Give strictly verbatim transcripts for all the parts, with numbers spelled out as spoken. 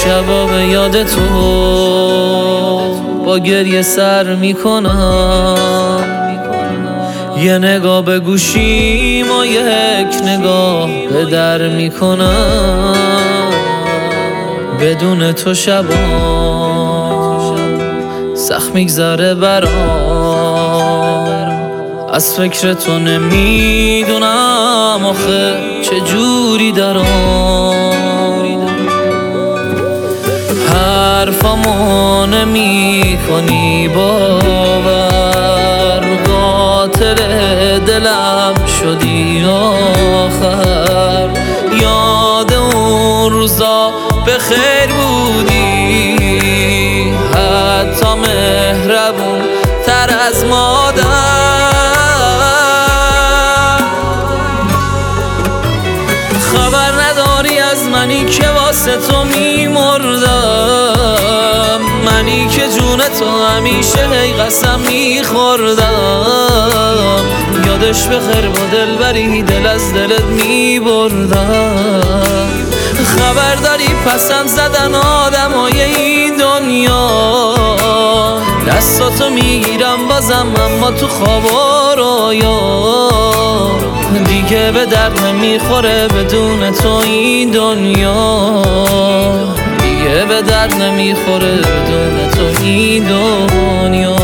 شبا به یاد تو با گریه سر میکنم. یه نگاه به گوشیم و یک نگاه به در میکنم. بدون تو شبا سخت میگذره برام. از فکر تو نمیدونم آخه چجوری دارم. حرفامو نمی کنی باور، قاتل دلم شدی آخر. یاد اون روزا به خیر بودی، حتی مهربون تر از مادر. خبر نداری از منی که واسه تو میمردم، منی که جون تو همیشه هی قسم میخوردم. یادش بخیر با دلبری دل از دلت میبردم. خبر داری پسند زدن آدمای این دنیا، دستاتو میگیرم بازم اما تو خوابا رویا. دیگه به درد نمیخوره بدون تو این دنیا، دیگه به درد نمیخوره بدون تو این دنیا.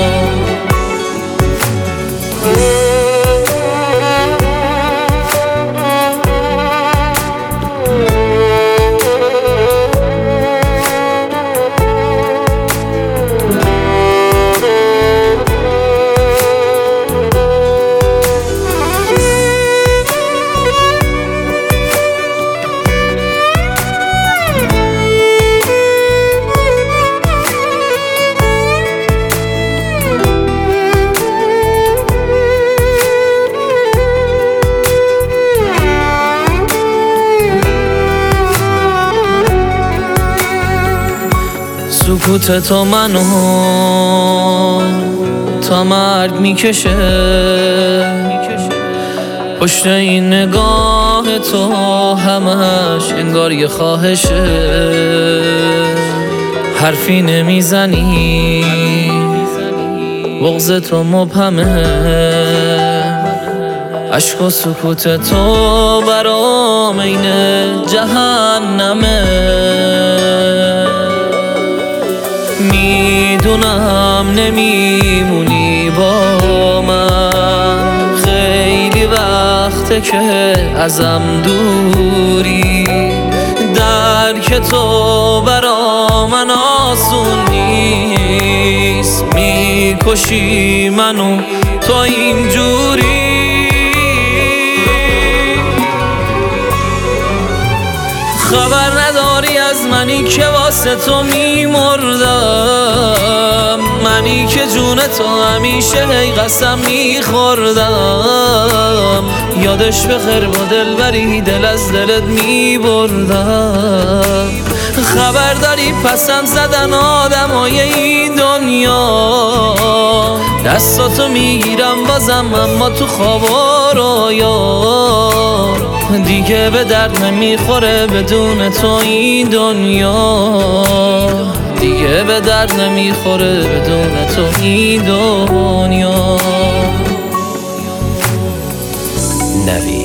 سکوت تو منو تا مرگ میکشه. پشت این نگاه تو همش انگار یه خواهشه. حرفی نمیزنی بغض تو مبهمه. عشق و سکوت تو برام این جهنمه. میدونم نمیمونی با من، خیلی وقته که ازم دوری. درک تو برا من آسون نیست، میکشی منو تو اینجوری. خبر نداری از منی که واسه تو میمردم، منی که جون تو همیشه هی قسم میخوردم. یادش بخیر با دلبری دل از دلت میبردم. خبر داری پسند زدن آدمای این دنیا، دستاتو میگیرم بازم اما تو خوابا رویا. دیگه به درد نمیخوره بدون تو این دنیا، دیگه به درد نمیخوره بدون تو این دنیا. نوید